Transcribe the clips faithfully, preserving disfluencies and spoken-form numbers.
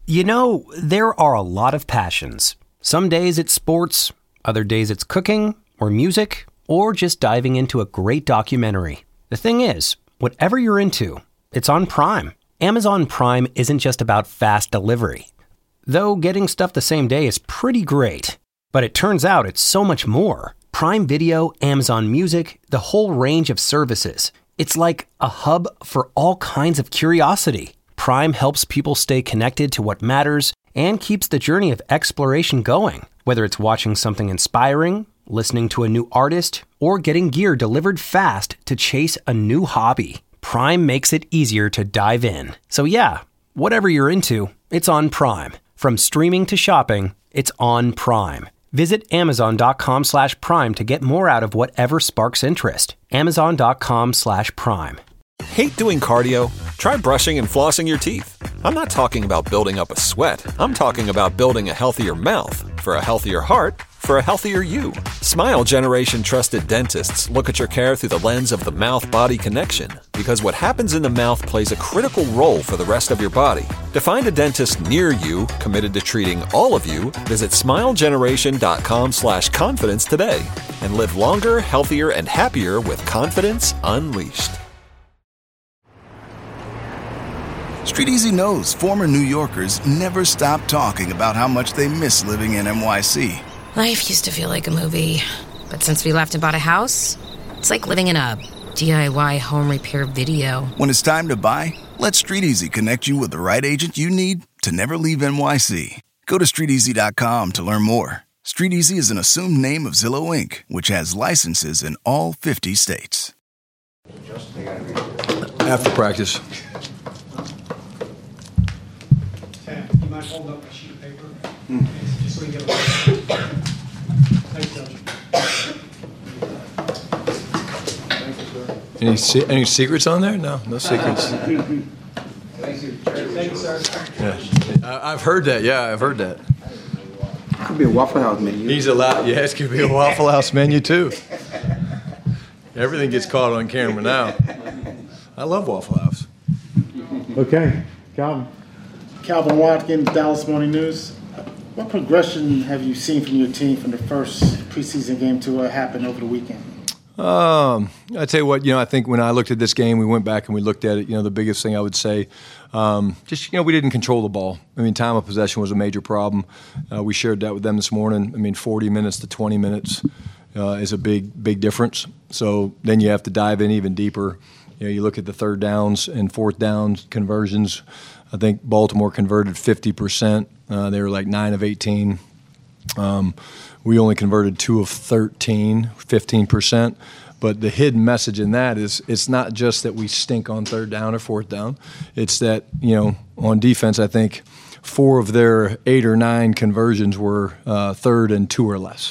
You know, there are a lot of passions. Some days it's sports, other days it's cooking or music, or just diving into a great documentary. The thing is, whatever you're into, it's on Prime. Amazon Prime isn't just about fast delivery. Though getting stuff the same day is pretty great. But it turns out it's so much more. Prime Video, Amazon Music, the whole range of services. It's like a hub for all kinds of curiosity. Prime helps people stay connected to what matters and keeps the journey of exploration going. Whether it's watching something inspiring, listening to a new artist, or getting gear delivered fast to chase a new hobby, Prime makes it easier to dive in. So yeah, whatever you're into, it's on Prime. From streaming to shopping, it's on Prime. Visit amazon.com slash prime to get more out of whatever sparks interest. Amazon.com slash prime. Hate doing cardio? Try brushing and flossing your teeth. I'm not talking about building up a sweat. I'm talking about building a healthier mouth. For a healthier heart, for a healthier you. Smile Generation trusted dentists look at your care through the lens of the mouth-body connection, because what happens in the mouth plays a critical role for the rest of your body. To find a dentist near you committed to treating all of you, visit smilegeneration.com slash confidence today and live longer, healthier, and happier with confidence unleashed. Street Easy knows former New Yorkers never stop talking about how much they miss living in N Y C. Life used to feel like a movie, but since we left and bought a house, it's like living in a D I Y home repair video. When it's time to buy, let Street Easy connect you with the right agent you need to never leave N Y C. Go to street easy dot com to learn more. Street Easy is an assumed name of Zillow Incorporated, which has licenses in all fifty states. After practice. Sam, you mind holding up a sheet of paper? Mm. Just so we get a Thanks, Judge. Any se- any secrets on there? No, no secrets. Thank you. Thank you, sir. Yeah, I- I've heard that. Yeah, I've heard that. Could be a Waffle House menu. He's allowed. Yeah, it could be a Waffle House menu too. Everything gets caught on camera now. I love Waffle House. Okay, Calvin. Calvin Watkins, Dallas Morning News. What progression have you seen from your team from the first preseason game to what happened over the weekend? Um, I tell you what, you know, I think when I looked at this game, we went back and we looked at it. You know, the biggest thing I would say, um, just you know, we didn't control the ball. I mean, time of possession was a major problem. Uh, we shared that with them this morning. I mean, forty minutes to twenty minutes uh, is a big, big difference. So then you have to dive in even deeper. You know, you look at the third downs and fourth downs conversions. I think Baltimore converted fifty percent. Uh, they were like nine of eighteen. Um, we only converted two of thirteen, fifteen percent. But the hidden message in that is it's not just that we stink on third down or fourth down. It's that, you know, on defense, I think four of their eight or nine conversions were uh, third and two or less.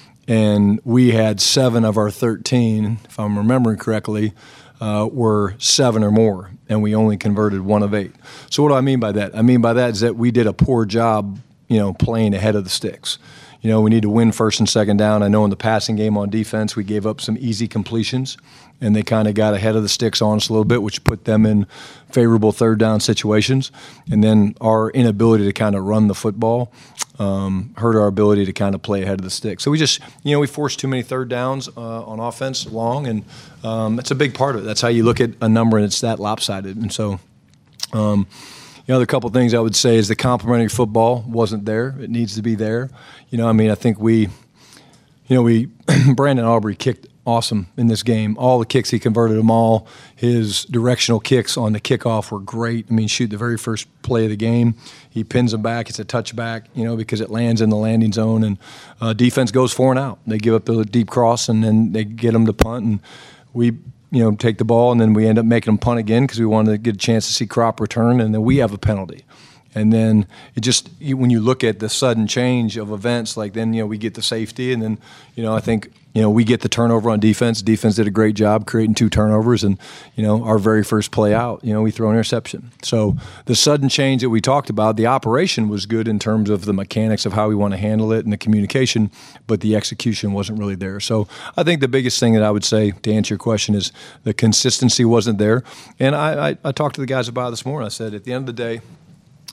And we had seven of our thirteen, if I'm remembering correctly, uh, were seven or more, and we only converted one of eight. So what do I mean by that? I mean by that is that we did a poor job, you know, playing ahead of the sticks. You know, we need to win first and second down. I know in the passing game on defense, we gave up some easy completions, and they kind of got ahead of the sticks on us a little bit, which put them in favorable third down situations. And then our inability to kind of run the football um, hurt our ability to kind of play ahead of the sticks. So we just, you know, we forced too many third downs uh, on offense long, and um, that's a big part of it. That's how you look at a number, and it's that lopsided. And so um, – the other couple things I would say is the complementary football wasn't there. It needs to be there. You know, I mean, I think we, you know, we Brandon Aubrey kicked awesome in this game. All the kicks, he converted them all. His directional kicks on the kickoff were great. I mean, shoot, the very first play of the game, he pins them back. It's a touchback, you know, because it lands in the landing zone, and uh, defense goes four and out. They give up the deep cross, and then they get them to punt, and we – you know, take the ball, and then we end up making them punt again because we wanted to get a chance to see Crop return, and then we have a penalty. And then it just, you, when you look at the sudden change of events, like then, you know, we get the safety, and then, you know, I think, you know, we get the turnover on defense. Defense did a great job creating two turnovers, and, you know, our very first play out, you know, we throw an interception. So the sudden change that we talked about, the operation was good in terms of the mechanics of how we want to handle it and the communication, but the execution wasn't really there. So I think the biggest thing that I would say to answer your question is the consistency wasn't there. And I, I, I talked to the guys about it this morning. I said, at the end of the day,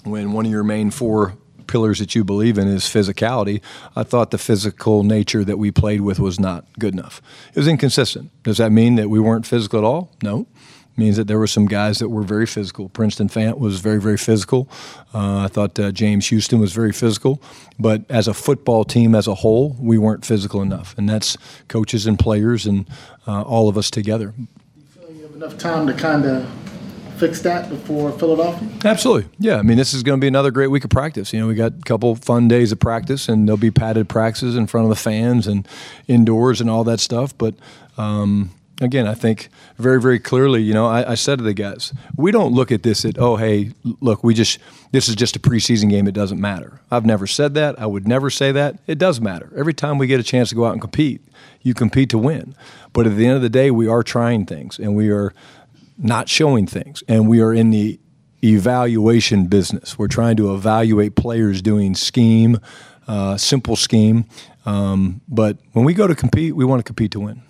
when one of your main four pillars that you believe in is physicality, I thought the physical nature that we played with was not good enough. It was inconsistent. Does that mean that we weren't physical at all? No. It means that there were some guys that were very physical. Princeton Fant was very, very physical. Uh, I thought uh, James Houston was very physical. But as a football team as a whole, we weren't physical enough. And that's coaches and players and uh, all of us together. You feel you have enough time to kind of fix that before Philadelphia? Absolutely. Yeah. I mean, this is going to be another great week of practice. You know, we got a couple fun days of practice, and there'll be padded practices in front of the fans and indoors and all that stuff. But, um, again, I think very, very clearly, you know, I, I said to the guys, we don't look at this at, oh, hey, look, we just, this is just a preseason game. It doesn't matter. I've never said that. I would never say that. It does matter. Every time we get a chance to go out and compete, you compete to win. But at the end of the day, we are trying things, and we are not showing things, and we are in the evaluation business. We're trying to evaluate players doing scheme, uh, simple scheme. Um, but when we go to compete, we want to compete to win.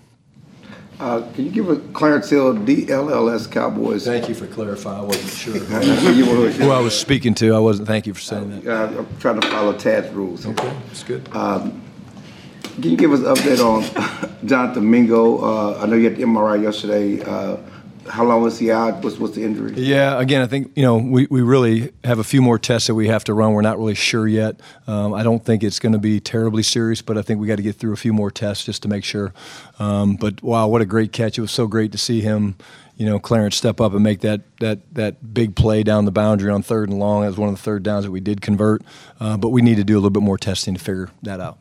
Uh, can you give a Clarence Hill D L L S Cowboys? Thank you for clarifying. I wasn't sure you were, who I was speaking to. I wasn't. Thank you for saying that. Uh, I'm trying to follow Tad's rules. Okay, that's good. Um, can you give us an update on Jonathan Mingo? Uh, I know you had the M R I yesterday. Uh, How long was he out? What's, what's the injury? Yeah, again, I think, you know, we, we really have a few more tests that we have to run. We're not really sure yet. Um, I don't think it's going to be terribly serious, but I think we got to get through a few more tests just to make sure. Um, but, wow, what a great catch. It was so great to see him, you know, Clarence step up and make that that that big play down the boundary on third and long. That was one of the third downs that we did convert. Uh, but we need to do a little bit more testing to figure that out.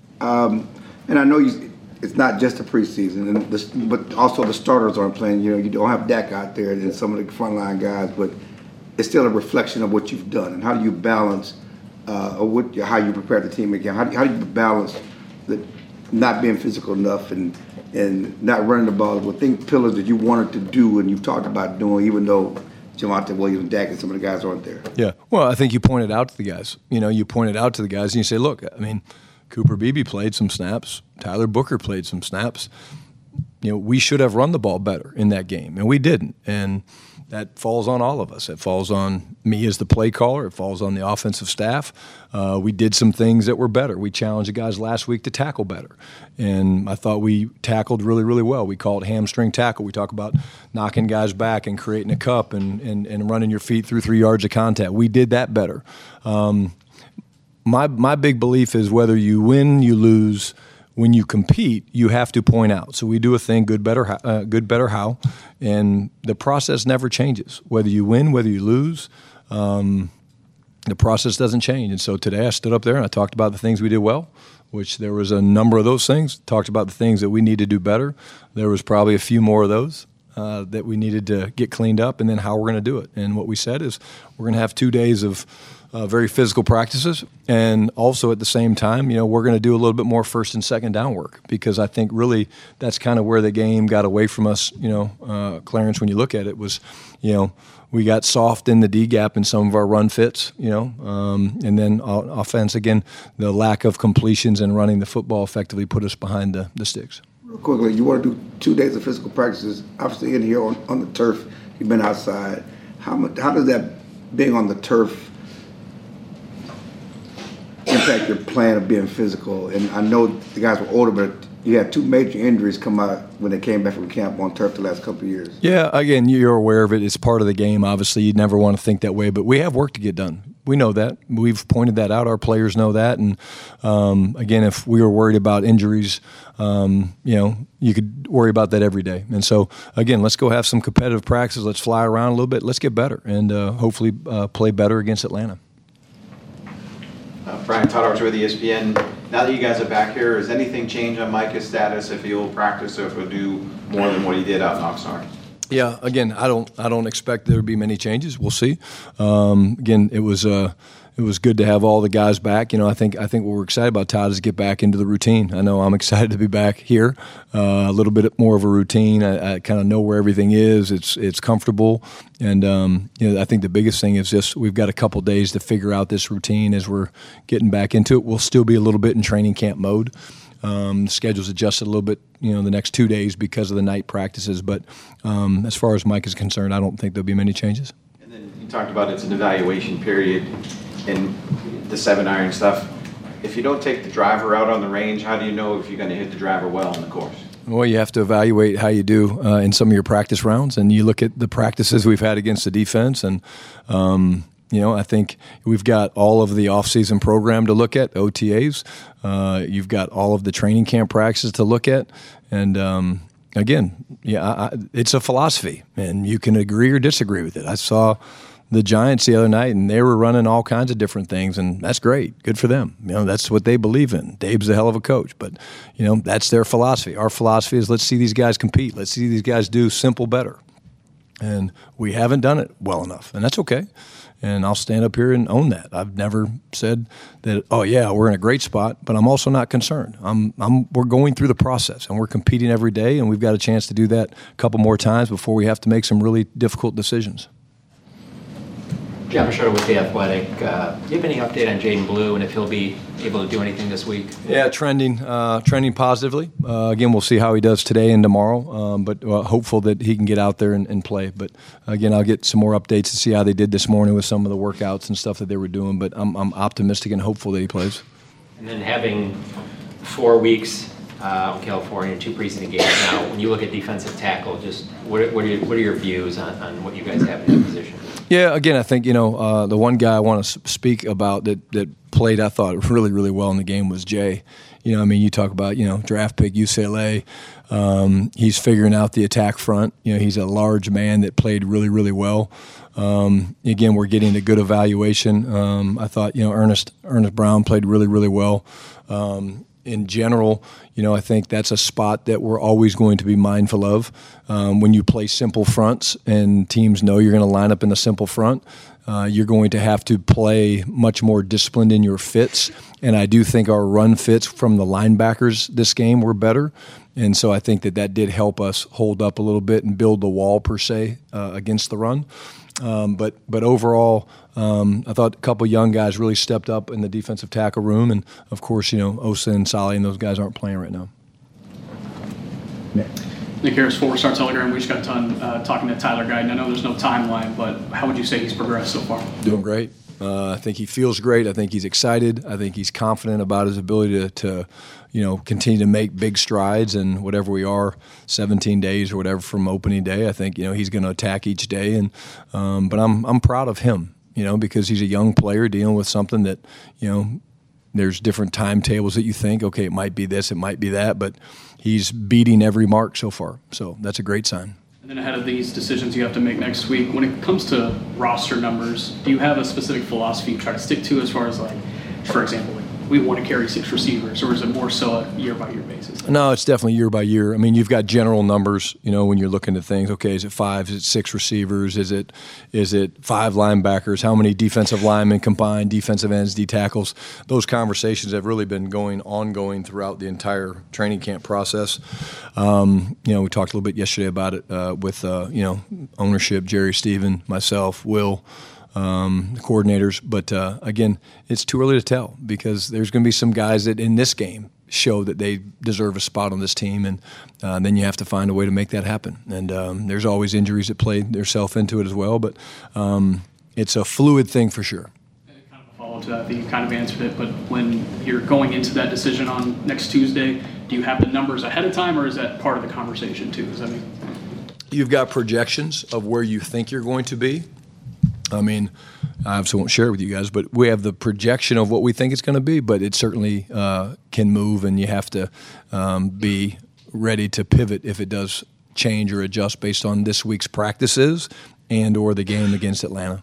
Um, and I know you – it's not just the preseason, and the, but also the starters aren't playing. You know, you don't have Dak out there and some of the frontline guys, but it's still a reflection of what you've done. And how do you balance, uh, or what, how you prepare the team again? How do, how do you balance the not being physical enough and and not running the ball with things pillars that you wanted to do and you've talked about doing, even though Javonte Williams, Dak, and some of the guys aren't there? Yeah, well, I think you pointed out to the guys. You know, you pointed out to the guys, and you say, look, I mean, Cooper Beebe played some snaps. Tyler Booker played some snaps. You know, we should have run the ball better in that game, and we didn't. And that falls on all of us. It falls on me as the play caller. It falls on the offensive staff. Uh, we did some things that were better. We challenged the guys last week to tackle better, and I thought we tackled really, really well. We call it hamstring tackle. We talk about knocking guys back and creating a cup and, and, and running your feet through three yards of contact. We did that better. Um, My my big belief is whether you win, you lose, when you compete, you have to point out. So we do a thing, good, better, uh, good, better, how, and the process never changes. Whether you win, whether you lose, um, the process doesn't change. And so today I stood up there and I talked about the things we did well, which there was a number of those things. Talked about the things that we need to do better. There was probably a few more of those uh, that we needed to get cleaned up, and then how we're going to do it. And what we said is we're going to have two days of Uh, very physical practices, and also at the same time, you know, we're going to do a little bit more first and second down work, because I think really that's kind of where the game got away from us. You know, uh, Clarence, when you look at it, was, you know, we got soft in the D gap in some of our run fits, you know, um, and then uh, offense again, the lack of completions and running the football effectively put us behind the, the sticks. Real quickly, you want to do two days of physical practices, obviously in here on, on the turf. You've been outside. How much? How does that being on the turf impact your plan of being physical? And I know the guys were older, but you had two major injuries come out when they came back from camp on turf the last couple of years. Yeah, again, you're aware of it. It's part of the game. Obviously, you'd never want to think that way, but we have work to get done. We know that. We've pointed that out. Our players know that. And, um, again, if we were worried about injuries, um, you know, you could worry about that every day. And so, again, let's go have some competitive practices. Let's fly around a little bit. Let's get better and uh, hopefully uh, play better against Atlanta. Uh, Brian Todd with E S P N. Now that you guys are back here, has anything changed on Micah's status, if he'll practice or if he'll do more than what he did out in Oxnard? Yeah, again, I don't I don't expect there to be many changes. We'll see. Um, again, it was uh, it was good to have all the guys back. You know, I think I think what we're excited about, Todd, is get back into the routine. I know I'm excited to be back here. Uh, a little bit more of a routine. I, I kind of know where everything is. It's it's comfortable, and um, you know, I think the biggest thing is just we've got a couple days to figure out this routine as we're getting back into it. We'll still be a little bit in training camp mode. Um, the schedule's adjusted a little bit, you know, the next two days because of the night practices. But um, as far as Mike is concerned, I don't think there'll be many changes. And And you talked about it's an evaluation period and the seven iron stuff. If you don't take the driver out on the range, how do you know if you're going to hit the driver well on the course? Well, you have to evaluate how you do uh, in some of your practice rounds, and you look at the practices we've had against the defense, and um, you know, I think we've got all of the off-season program to look at, O T As. Uh, you've got all of the training camp practices to look at, and um, again, yeah, I, I, it's a philosophy, and you can agree or disagree with it. I saw the Giants the other night, and they were running all kinds of different things, and that's great. Good for them. You know, that's what they believe in. Dave's a hell of a coach, but, you know, that's their philosophy. Our philosophy is let's see these guys compete. Let's see these guys do simple better. And we haven't done it well enough, and that's okay. And I'll stand up here and own that. I've never said that, oh, yeah, we're in a great spot, but I'm also not concerned. I'm, I'm, we're going through the process, and we're competing every day, and we've got a chance to do that a couple more times before we have to make some really difficult decisions. John Machado with The Athletic. Uh, do you have any update on Jaden Blue and if he'll be able to do anything this week? Yeah, trending uh, trending positively. Uh, again, we'll see how he does today and tomorrow, um, but uh, hopeful that he can get out there and, and play. But again, I'll get some more updates to see how they did this morning with some of the workouts and stuff that they were doing. But I'm, I'm optimistic and hopeful that he plays. And then having four weeks uh, in California, two preseason games now, when you look at defensive tackle, just what, what, are, your, what are your views on, on what you guys have in that position? Yeah, again, I think, you know, uh, the one guy I want to speak about that, that played, I thought, really, really well in the game was Jay. You know, I mean, you talk about, you know, draft pick, U C L A. Um, he's figuring out the attack front. You know, he's a large man that played really, really well. Um, again, we're getting a good evaluation. Um, I thought, you know, Ernest Ernest Brown played really, really well. Um, in general, you know, I think that's a spot that we're always going to be mindful of. Um, when you play simple fronts and teams know you're going to line up in a simple front, uh, you're going to have to play much more disciplined in your fits. And I do think our run fits from the linebackers this game were better. And so I think that that did help us hold up a little bit and build the wall, per se, uh, against the run. Um, but but overall, um, I thought a couple young guys really stepped up in the defensive tackle room. And, of course, you know, Osa and Sali and those guys aren't playing right now. Nick. Nick Harris, Four Star Telegram. We just got done uh, talking to Tyler Guyton. I know there's no timeline, but how would you say he's progressed so far? Doing great. Uh, I think he feels great. I think he's excited. I think he's confident about his ability to, to, you know, continue to make big strides. And whatever we are, seventeen days or whatever from opening day, I think, you know, he's going to attack each day. And um, but I'm I'm proud of him, you know, because he's a young player dealing with something that, you know, there's different timetables that you think, okay, it might be this, it might be that, but he's beating every mark so far. So that's a great sign. And then ahead of these decisions you have to make next week, when it comes to roster numbers, do you have a specific philosophy you try to stick to as far as, like, for example, like, we want to carry six receivers, or is it more so a year-by-year basis? No, it's definitely year by year. I mean, you've got general numbers, you know, when you're looking at things. Okay, is it five? Is it six receivers? Is it is it five linebackers? How many defensive linemen combined, defensive ends, D tackles? Those conversations have really been going ongoing throughout the entire training camp process. Um, you know, we talked a little bit yesterday about it uh, with, uh, you know, ownership, Jerry, Steven, myself, Will, Um, the coordinators, but uh, again, it's too early to tell because there's going to be some guys that in this game show that they deserve a spot on this team, and uh, then you have to find a way to make that happen. And um, there's always injuries that play themselves into it as well, but um, it's a fluid thing for sure. Kind of a follow-up to that, you kind of answered it, but when you're going into that decision on next Tuesday, do you have the numbers ahead of time, or is that part of the conversation too? Does that mean you've got projections of where you think you're going to be? I mean, I obviously won't share it with you guys, but we have the projection of what we think it's going to be, but it certainly uh, can move, and you have to um, be ready to pivot if it does change or adjust based on this week's practices and or the game against Atlanta.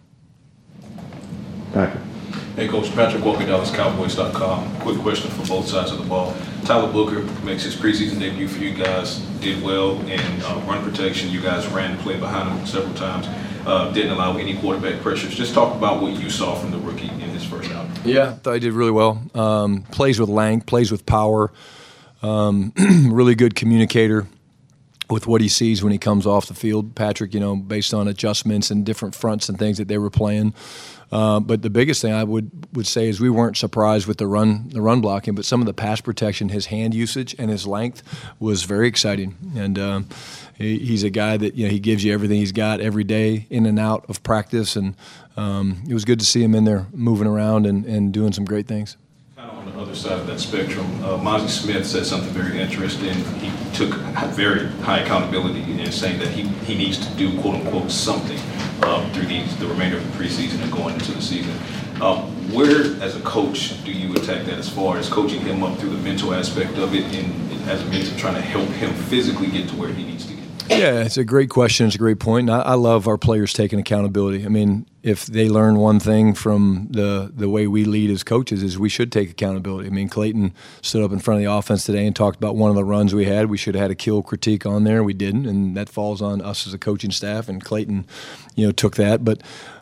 Patrick. Hey, Coach. Patrick Walker, Dallas Cowboys dot com. Quick question for both sides of the ball. Tyler Booker makes his preseason debut for you guys, did well in uh, run protection. You guys ran the play behind him several times. Uh, didn't allow any quarterback pressures. Just talk about what you saw from the rookie in his first outing. Yeah, I thought he did really well. Um, plays with length, plays with power. Um, really good communicator with what he sees when he comes off the field. Patrick, you know, based on adjustments and different fronts and things that they were playing. Uh, but the biggest thing I would, would say is we weren't surprised with the run the run blocking, but some of the pass protection, his hand usage and his length was very exciting. And um, he, he's a guy that, you know, he gives you everything he's got every day in and out of practice. And um, it was good to see him in there moving around and, and doing some great things. Kind of on the other side of that spectrum, uh, Mazi Smith said something very interesting. He took very high accountability in saying that he, he needs to do, quote unquote, something uh, through these, the remainder of the preseason and going into the season. Uh, where, as a coach, do you attack that as far as coaching him up through the mental aspect of it and as a mentor trying to help him physically get to where he needs to get? Yeah, it's a great question. It's a great point. And I, I love our players taking accountability. I mean, if they learn one thing from the the way we lead as coaches is we should take accountability. I mean, Clayton stood up in front of the offense today and talked about one of the runs we had. We should have had a kill critique on there. We didn't, and that falls on us as a coaching staff. And Clayton, you know, took that. But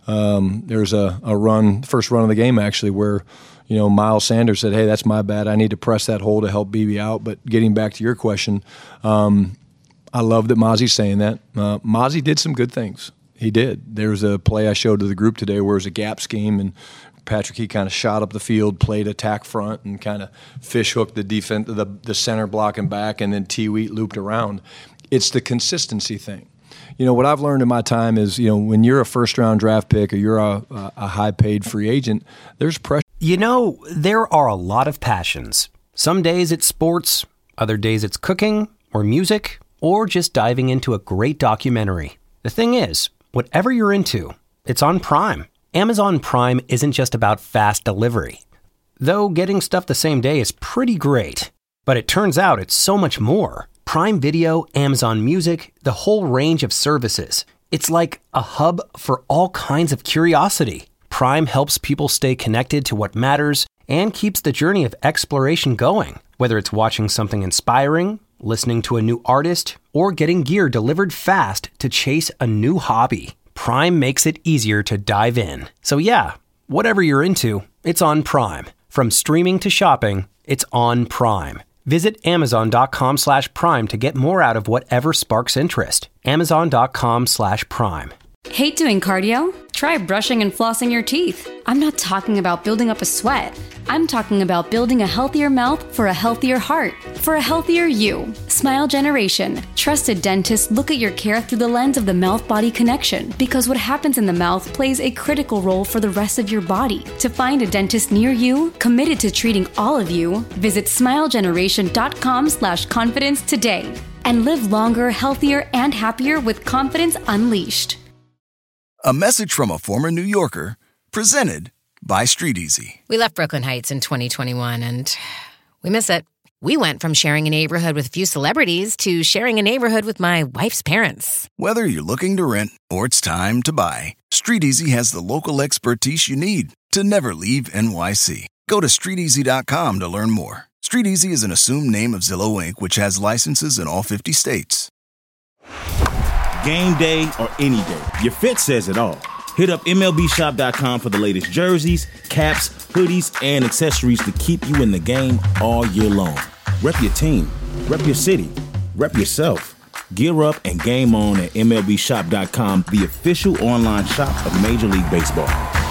um, there's a, a run, first run of the game actually, where you know Miles Sanders said, "Hey, that's my bad. I need to press that hole to help B B out." But getting back to your question. Um, I love that Mazi's saying that. Uh, Mazi did some good things. He did. There was a play I showed to the group today where it was a gap scheme, and Patrick, he kind of shot up the field, played attack front, and kind of fish hooked the defense, the, the center blocking back, and then T. Wheat looped around. It's the consistency thing. You know, what I've learned in my time is, you know, when you're a first-round draft pick or you're a, a high-paid free agent, there's pressure. You know, there are a lot of passions. Some days it's sports, other days it's cooking or music, or just diving into a great documentary. The thing is, whatever you're into, it's on Prime. Amazon Prime isn't just about fast delivery. Though getting stuff the same day is pretty great. But it turns out it's so much more. Prime Video, Amazon Music, the whole range of services. It's like a hub for all kinds of curiosity. Prime helps people stay connected to what matters and keeps the journey of exploration going. Whether it's watching something inspiring, listening to a new artist, or getting gear delivered fast to chase a new hobby, Prime makes it easier to dive in. So yeah, whatever you're into, it's on Prime. From streaming to shopping, it's on Prime. Visit amazon.com slash prime to get more out of whatever sparks interest. Amazon.com slash prime. Hate doing cardio? Try brushing and flossing your teeth. I'm not talking about building up a sweat. I'm talking about building a healthier mouth for a healthier heart, for a healthier you. Smile Generation. Trusted dentists look at your care through the lens of the mouth-body connection, because what happens in the mouth plays a critical role for the rest of your body. To find a dentist near you, committed to treating all of you, visit smilegeneration.com slash confidence today and live longer, healthier, and happier with confidence unleashed. A message from a former New Yorker, presented by Street Easy. We left Brooklyn Heights in twenty twenty-one, and we miss it. We went from sharing a neighborhood with a few celebrities to sharing a neighborhood with my wife's parents. Whether you're looking to rent or it's time to buy, Street Easy has the local expertise you need to never leave N Y C. Go to street easy dot com to learn more. Street Easy is an assumed name of Zillow Incorporated, which has licenses in all fifty states. Game day or any day, your fit says it all. Hit up M L B shop dot com for the latest jerseys, caps, hoodies, and accessories to keep you in the game all year long. Rep your team, rep your city, rep yourself. Gear up and game on at M L B shop dot com, the official online shop of Major League Baseball.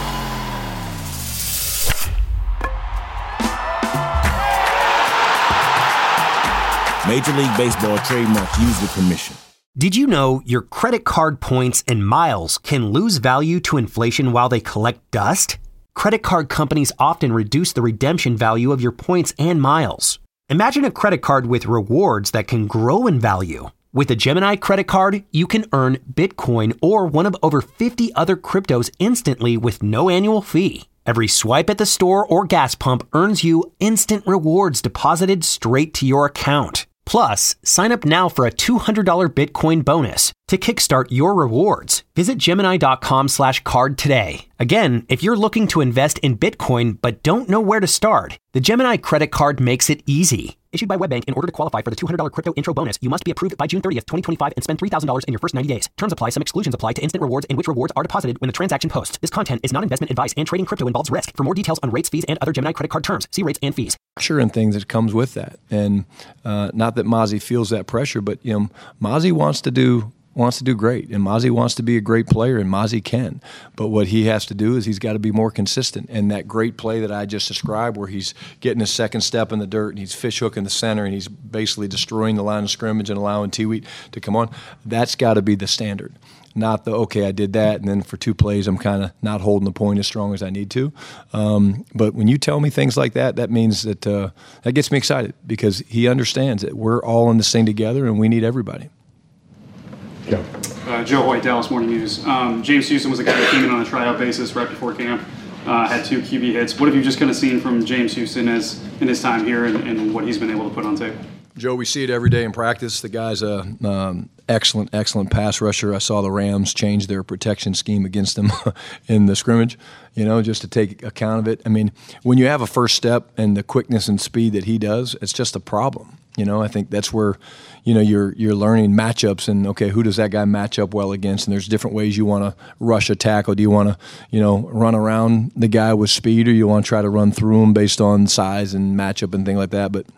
Major League Baseball trademark used with permission. Did you know your credit card points and miles can lose value to inflation while they collect dust? Credit card companies often reduce the redemption value of your points and miles. Imagine a credit card with rewards that can grow in value. With a Gemini credit card, you can earn Bitcoin or one of over fifty other cryptos instantly with no annual fee. Every swipe at the store or gas pump earns you instant rewards deposited straight to your account. Plus, sign up now for a two hundred dollars Bitcoin bonus to kickstart your rewards. Visit Gemini.com slash card today. Again, if you're looking to invest in Bitcoin but don't know where to start, the Gemini credit card makes it easy. Issued by WebBank, in order to qualify for the two hundred dollars crypto intro bonus, you must be approved by June thirtieth, twenty twenty-five and spend three thousand dollars in your first ninety days. Terms apply. Some exclusions apply to instant rewards in which rewards are deposited when the transaction posts. This content is not investment advice, and trading crypto involves risk. For more details on rates, fees, and other Gemini credit card terms, see rates and fees. Pressure and things that comes with that. And uh, not that Mazi feels that pressure, but you know, Mazi wants to do wants to do great, and Mazi wants to be a great player, and Mazi can. But what he has to do is he's got to be more consistent. And that great play that I just described, where he's getting his second step in the dirt, and he's fish hooking the center, and he's basically destroying the line of scrimmage and allowing T-Wheat to come on, that's got to be the standard. Not the, okay, I did that, and then for two plays I'm kind of not holding the point as strong as I need to. Um, but when you tell me things like that, that means that uh, that gets me excited, because he understands that we're all in this thing together and we need everybody. Joe. Uh, Joe Hoyt, Dallas Morning News. Um, James Houston was a guy that came in on a tryout basis right before camp, uh, had two Q B hits. What have you just kind of seen from James Houston as in his time here and, and what he's been able to put on tape? Joe, we see it every day in practice. The guy's a um, excellent, excellent pass rusher. I saw the Rams change their protection scheme against him in the scrimmage, you know, just to take account of it. I mean, when you have a first step and the quickness and speed that he does, it's just a problem. You know, I think that's where, you know, you're you're learning matchups and, okay, who does that guy match up well against? And there's different ways you want to rush a tackle. Do you want to, you know, run around the guy with speed, or you want to try to run through him based on size and matchup and things like that? But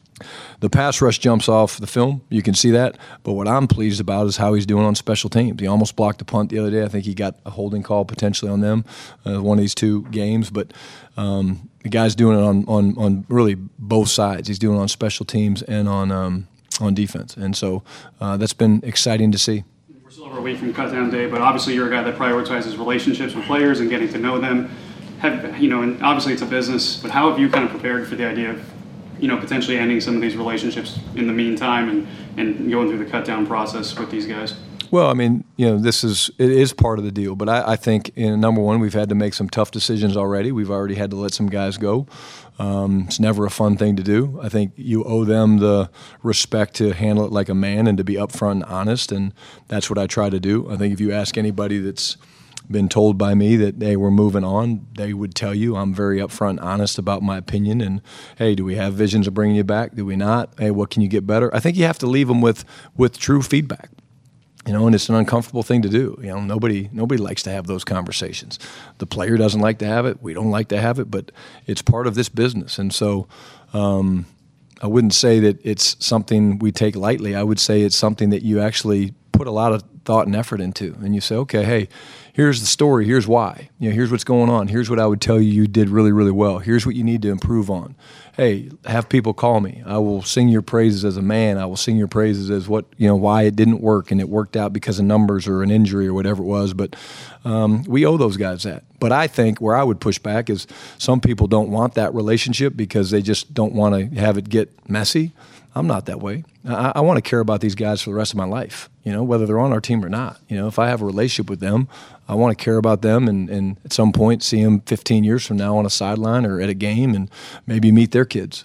the pass rush jumps off the film. You can see that. But what I'm pleased about is how he's doing on special teams. He almost blocked a punt the other day. I think he got a holding call potentially on them, uh, one of these two games. But um, the guy's doing it on, on, on really both sides. He's doing it on special teams and on um, on defense. And so uh, that's been exciting to see. We're still over a week from cutdown day, but obviously you're a guy that prioritizes relationships with players and getting to know them. Have, you know, and obviously it's a business, but how have you kind of prepared for the idea of, you know, potentially ending some of these relationships in the meantime and, and going through the cut down process with these guys? Well, I mean, you know, this is it is part of the deal. But I, I think, in number one, we've had to make some tough decisions already. We've already had to let some guys go. Um, it's never a fun thing to do. I think you owe them the respect to handle it like a man and to be upfront and honest, and that's what I try to do. I think if you ask anybody that's been told by me that they were moving on, they would tell you I'm very upfront and honest about my opinion. And, hey, do we have visions of bringing you back? Do we not? Hey, what can you get better? I think you have to leave them with, with true feedback. You know, and it's an uncomfortable thing to do. You know, nobody nobody likes to have those conversations. The player doesn't like to have it. We don't like to have it, but it's part of this business. And so um, I wouldn't say that it's something we take lightly. I would say it's something that you actually put a lot of thought and effort into. And you say, okay, hey, here's the story. Here's why. You know, here's what's going on. Here's what I would tell you you did really, really well. Here's what you need to improve on. Hey, have people call me. I will sing your praises as a man. I will sing your praises as what, you know, why it didn't work, and it worked out because of numbers or an injury or whatever it was. But um, we owe those guys that. But I think where I would push back is some people don't want that relationship because they just don't want to have it get messy. I'm not that way. I, I want to care about these guys for the rest of my life, you know, whether they're on our team or not. You know, if I have a relationship with them, I want to care about them and, and at some point see them fifteen years from now on a sideline or at a game and maybe meet their kids.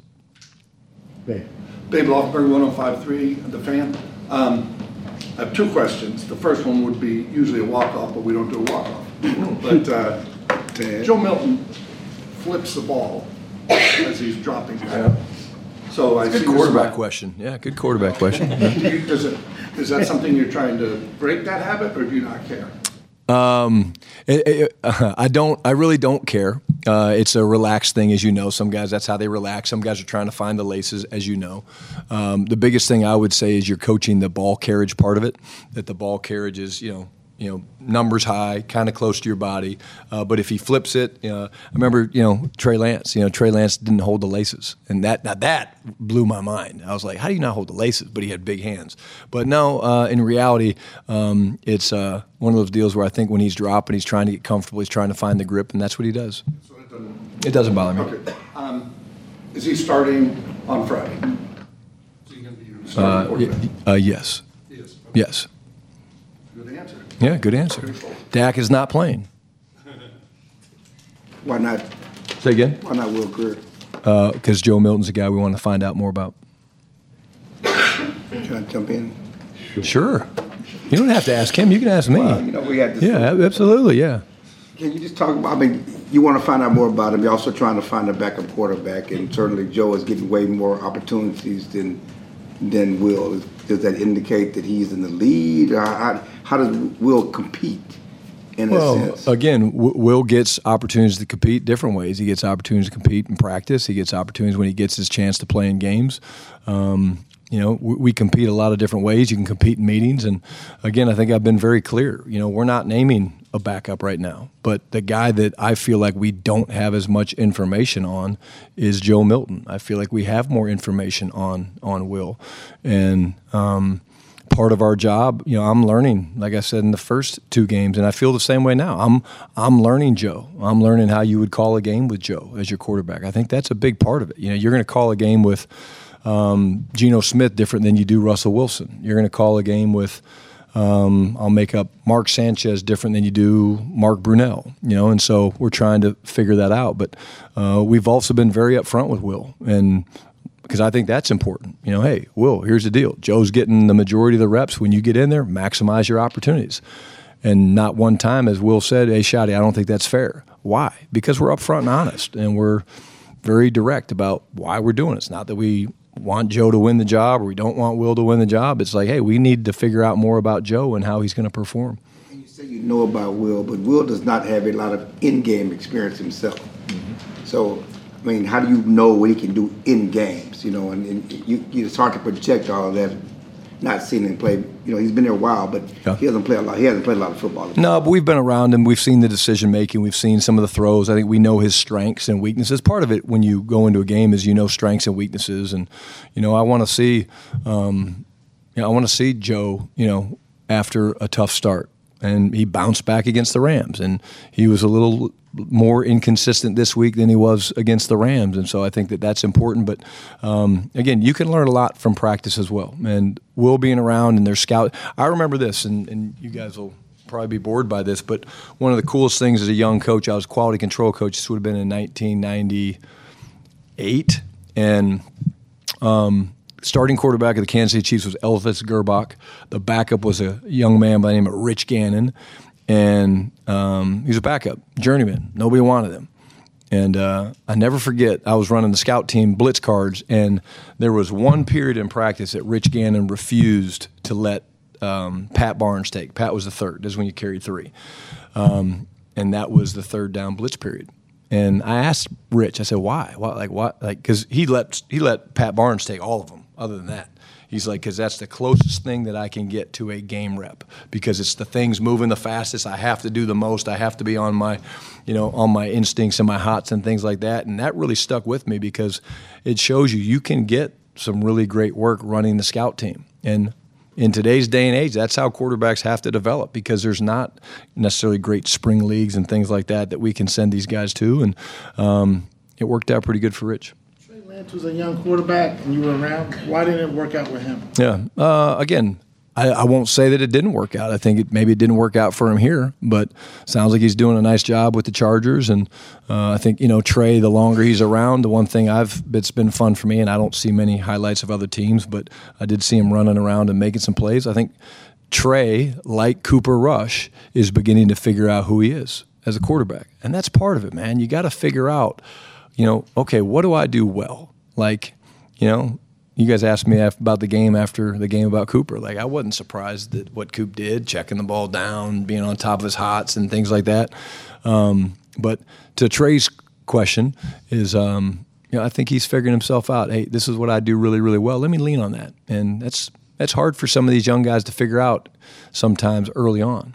Babe, Babe Loffenberg, one oh five point three, The Fan. Um, I have two questions. The first one would be usually a walk-off, but we don't do a walk-off. But uh, Joe Milton flips the ball as he's dropping back. Yeah. So I good see quarterback question. Yeah, good quarterback question. Do you, does it, is that something you're trying to break that habit, or do you not care? Um, it, it, uh, I don't. I really don't care. Uh, it's a relaxed thing, as you know. Some guys, that's how they relax. Some guys are trying to find the laces, as you know. Um, the biggest thing I would say is you're coaching the ball carriage part of it. That the ball carriage is, you know, you know, numbers high, kind of close to your body. Uh, but if he flips it, you know, I remember, you know, Trey Lance. You know, Trey Lance didn't hold the laces, and that now that blew my mind. I was like, how do you not hold the laces? But he had big hands. But no, uh, in reality, um, it's uh, one of those deals where I think when he's dropping, he's trying to get comfortable. He's trying to find the grip, and that's what he does. So it doesn't. It doesn't bother me. Okay. Um, is he starting on Friday? Is he going to be your starting Uh, quarterback? y- uh, yes. He is. Okay. Yes. Good answer. Yeah, good answer. Dak is not playing. Why not? Say again? Why not Will Greer? Because Joe Milton's a guy we want to find out more about. Can I jump in? Sure. You don't have to ask him. You can ask me. Well, you know, we had this. Yeah, absolutely, yeah. Can you just talk about, I mean, you want to find out more about him. You're also trying to find a backup quarterback, and certainly Joe is getting way more opportunities than than Will. Does that indicate that he's in the lead? Or how, how does Will compete in well, a sense? again, w- Will gets opportunities to compete different ways. He gets opportunities to compete in practice. He gets opportunities when he gets his chance to play in games. Um, You know, we, we compete a lot of different ways. You can compete in meetings. And, again, I think I've been very clear. You know, we're not naming a backup right now. But the guy that I feel like we don't have as much information on is Joe Milton. I feel like we have more information on on Will. And um, part of our job, you know, I'm learning, like I said, in the first two games, and I feel the same way now. I'm I'm learning Joe. I'm learning how you would call a game with Joe as your quarterback. I think that's a big part of it. You know, you're going to call a game with Um, Geno Smith different than you do Russell Wilson. You're going to call a game with, um, I'll make up, Mark Sanchez different than you do Mark Brunell, you know, and so we're trying to figure that out. But uh, we've also been very upfront with Will, and because I think that's important. You know, hey, Will, here's the deal. Joe's getting the majority of the reps. When you get in there, maximize your opportunities. And not one time, as Will said, hey, Shotty, I don't think that's fair. Why? Because we're upfront and honest, and we're very direct about why we're doing it. It's not that we want Joe to win the job or we don't want Will to win the job. It's like, hey, we need to figure out more about Joe and how he's going to perform. And you say you know about Will, but Will does not have a lot of in-game experience himself. Mm-hmm. So, I mean, how do you know what he can do in games? You know, and, and you, it's hard to project all of that. Not seeing him play, you know, he's been there a while, but yeah. he hasn't played a lot. He hasn't played a lot of football. No, but we've been around him. We've seen the decision making. We've seen some of the throws. I think we know his strengths and weaknesses. Part of it when you go into a game is you know strengths and weaknesses, and you know I want to see, um, you know, I want to see Joe, you know, after a tough start, and he bounced back against the Rams, and he was a little more inconsistent this week than he was against the Rams, and so I think that that's important. But um, again, you can learn a lot from practice as well, and Will being around and their scout. I remember this, and, and you guys will probably be bored by this, but one of the coolest things as a young coach, I was quality control coach. This would have been in nineteen ninety-eight, and um, starting quarterback of the Kansas City Chiefs was Elvis Gerbach. The backup was a young man by the name of Rich Gannon. And um, he was a backup, journeyman. Nobody wanted him. And uh, I never forget, I was running the scout team blitz cards, and there was one period in practice that Rich Gannon refused to let um, Pat Barnes take. Pat was the third. This is when you carried three. Um, and that was the third down blitz period. And I asked Rich, I said, why? Why? Like, what? Like, because he let, he let Pat Barnes take all of them other than that. He's like, because that's the closest thing that I can get to a game rep, because it's the things moving the fastest. I have to do the most. I have to be on my, you know, on my instincts and my hots and things like that. And that really stuck with me because it shows you you can get some really great work running the scout team. And in today's day and age, that's how quarterbacks have to develop, because there's not necessarily great spring leagues and things like that that we can send these guys to. And um, it worked out pretty good for Rich. Lance was a young quarterback and you were around. Why didn't it work out with him? Yeah. Uh, again, I, I won't say that it didn't work out. I think it, maybe it didn't work out for him here, but sounds like he's doing a nice job with the Chargers. And uh, I think, you know, Trey, the longer he's around, the one thing I've it's been fun for me, and I don't see many highlights of other teams, but I did see him running around and making some plays. I think Trey, like Cooper Rush, is beginning to figure out who he is as a quarterback. And that's part of it, man. You got to figure out, you know, okay, what do I do well? Like, you know, you guys asked me about the game after the game about Cooper. Like, I wasn't surprised that what Coop did, checking the ball down, being on top of his hots and things like that. Um, but to Trey's question is, um, you know, I think he's figuring himself out. Hey, this is what I do really, really well. Let me lean on that. And that's that's hard for some of these young guys to figure out sometimes early on.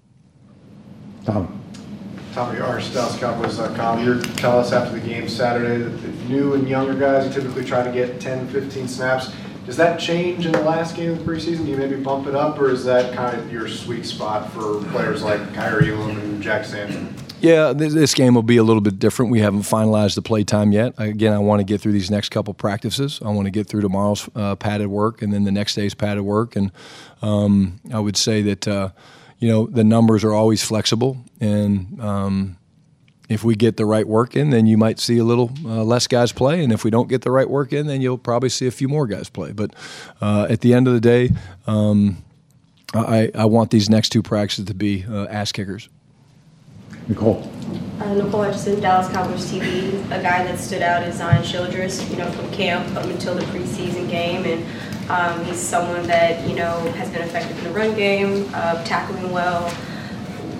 Tom. Tom Yars, Dallas Cowboys dot com. You're telling us after the game Saturday that the new and younger guys, you typically try to get ten, fifteen snaps. Does that change in the last game of the preseason? Do you maybe bump it up, or is that kind of your sweet spot for players like Kyrie Elam and Jack Sanson? Yeah, this game will be a little bit different. We haven't finalized the play time yet. Again, I want to get through these next couple practices. I want to get through tomorrow's uh, padded work and then the next day's padded work. And um, I would say that uh, – you know, the numbers are always flexible, and um, if we get the right work in, then you might see a little uh, less guys play, and if we don't get the right work in, then you'll probably see a few more guys play. But uh, at the end of the day, um, I, I want these next two practices to be uh, ass kickers. Nicole. Uh, Nicole Hutchison, Dallas Cowboys T V. A guy that stood out is Zion Childress, you know, from camp up until the preseason game, and Um, he's someone that, you know, has been effective in the run game, uh, tackling well.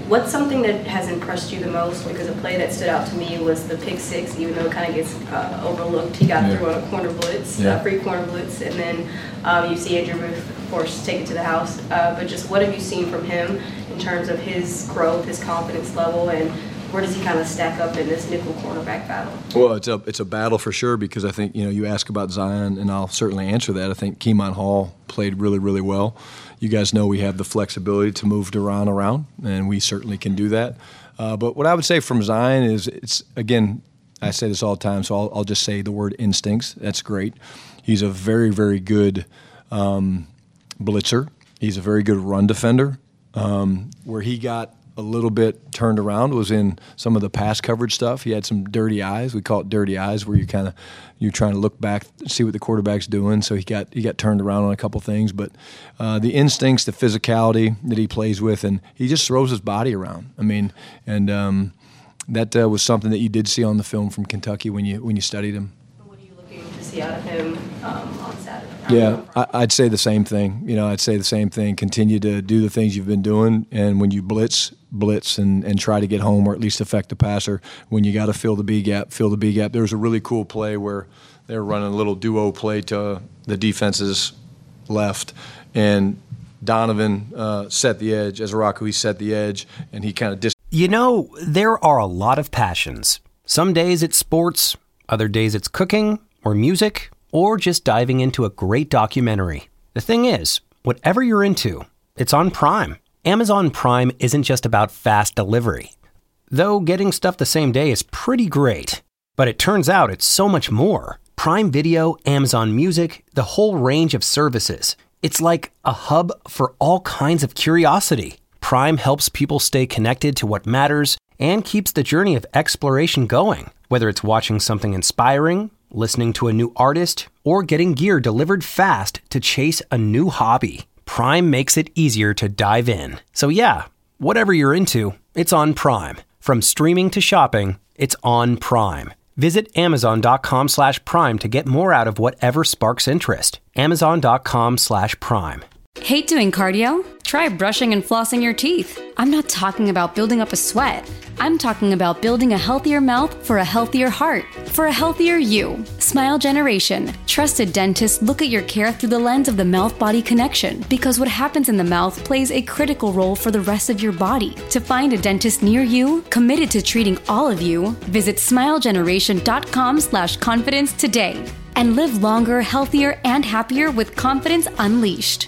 what's something that has impressed you the most? Because a play that stood out to me was the pick six, even though it kind of gets uh, overlooked. He got Yeah. through on a corner blitz, Yeah. uh, free corner blitz, and then um, you see Andrew Booth, of course, take it to the house. Uh, but just what have you seen from him in terms of his growth, his confidence level, and where does he kind of stack up in this nickel cornerback battle? Well, it's a it's a battle for sure, because I think, you know, you ask about Zion, and I'll certainly answer that. I think Keemon Hall played really, really well. You guys know we have the flexibility to move Duran around, and we certainly can do that. Uh, but what I would say from Zion is, it's, again, I say this all the time, so I'll, I'll just say the word instincts. That's great. He's a very, very good um, blitzer. He's a very good run defender. Um, where he got a little bit turned around was in some of the pass coverage stuff. He had some dirty eyes. We call it dirty eyes, where you kind of you're trying to look back, see what the quarterback's doing. So he got he got turned around on a couple things. But uh, the instincts, the physicality that he plays with, and he just throws his body around. I mean, and um, that uh, was something that you did see on the film from Kentucky when you when you studied him. What are you looking to see out of him um, on Saturday? Yeah, I, I'd say the same thing. You know, I'd say the same thing. Continue to do the things you've been doing, and when you blitz, blitz and, and try to get home, or at least affect the passer. When you got to fill the B gap, fill the B gap. There was a really cool play where they were running a little duo play to the defense's left, and Donovan uh, set the edge. Ezraku, he set the edge, and he kind of dis- You know, there are a lot of passions. Some days it's sports, other days it's cooking or music, or just diving into a great documentary. The thing is, whatever you're into, it's on Prime. Amazon Prime isn't just about fast delivery. Though getting stuff the same day is pretty great. But it turns out it's so much more. Prime Video, Amazon Music, the whole range of services. It's like a hub for all kinds of curiosity. Prime helps people stay connected to what matters and keeps the journey of exploration going. Whether it's watching something inspiring, listening to a new artist, or getting gear delivered fast to chase a new hobby, Prime makes it easier to dive in. So yeah, whatever you're into, it's on Prime. From streaming to shopping, it's on Prime. Visit amazon.com slash prime to get more out of whatever sparks interest. Amazon.com slash prime. Hate doing cardio? Try brushing and flossing your teeth. I'm not talking about building up a sweat. I'm talking about building a healthier mouth for a healthier heart, for a healthier you. Smile Generation. Trusted dentists look at your care through the lens of the mouth-body connection, because what happens in the mouth plays a critical role for the rest of your body. To find a dentist near you, committed to treating all of you, visit smilegeneration.com slash confidence today. And live longer, healthier, and happier with confidence unleashed.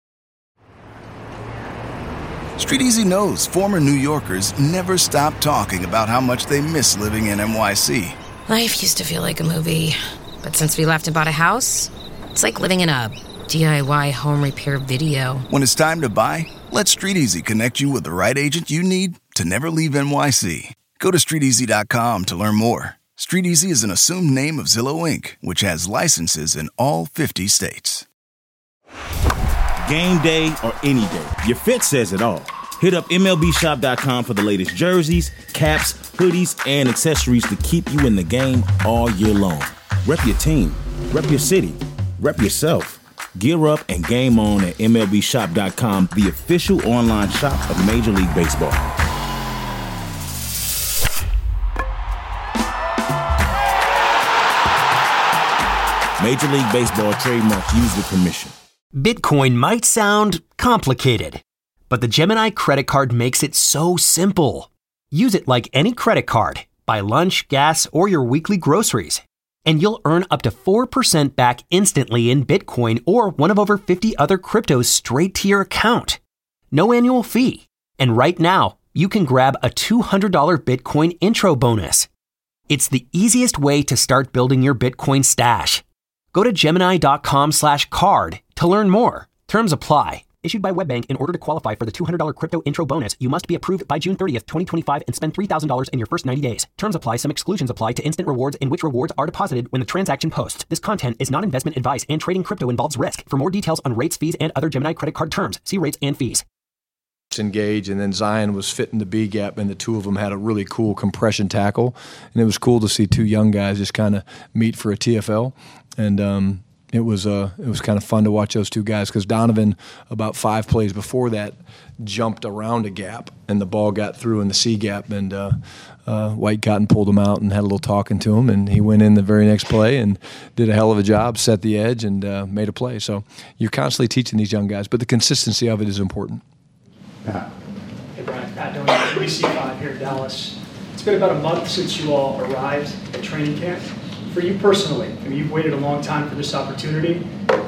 Street Easy knows former New Yorkers never stop talking about how much they miss living in N Y C. Life used to feel like a movie, but since we left and bought a house, it's like living in a D I Y home repair video. When it's time to buy, let Street Easy connect you with the right agent you need to never leave N Y C. Go to street easy dot com to learn more. Street Easy is an assumed name of Zillow Incorporated, which has licenses in all fifty states. Game day or any day, your fit says it all. Hit up M L B shop dot com for the latest jerseys, caps, hoodies, and accessories to keep you in the game all year long. Rep your team, rep your city, rep yourself. Gear up and game on at M L B shop dot com, the official online shop of Major League Baseball. Major League Baseball trademark used with permission. Bitcoin might sound complicated, but the Gemini credit card makes it so simple. Use it like any credit card. Buy lunch, gas, or your weekly groceries, and you'll earn up to four percent back instantly in Bitcoin or one of over fifty other cryptos straight to your account. No annual fee. And right now, you can grab a two hundred dollars Bitcoin intro bonus. It's the easiest way to start building your Bitcoin stash. Go to Gemini.com slash card to learn more. Terms apply. Issued by WebBank. In order to qualify for the two hundred dollars crypto intro bonus, you must be approved by June thirtieth, twenty twenty-five and spend three thousand dollars in your first ninety days. Terms apply. Some exclusions apply to instant rewards, in which rewards are deposited when the transaction posts. This content is not investment advice, and trading crypto involves risk. For more details on rates, fees, and other Gemini credit card terms, see rates and fees. Engage, and then Zion was fitting the B gap, and the two of them had a really cool compression tackle, and it was cool to see two young guys just kind of meet for a T F L. And um, it was uh, it was kind of fun to watch those two guys because Donovan, about five plays before that, jumped around a gap and the ball got through in the C gap, and uh, uh, White Cotton pulled him out and had a little talking to him, and he went in the very next play and did a hell of a job, set the edge, and uh, made a play. So you're constantly teaching these young guys, but the consistency of it is important. Pat. Hey, Brian, Pat Donahue, N B C five here in Dallas. It's been about a month since you all arrived at training camp. For you personally, I mean, you've waited a long time for this opportunity.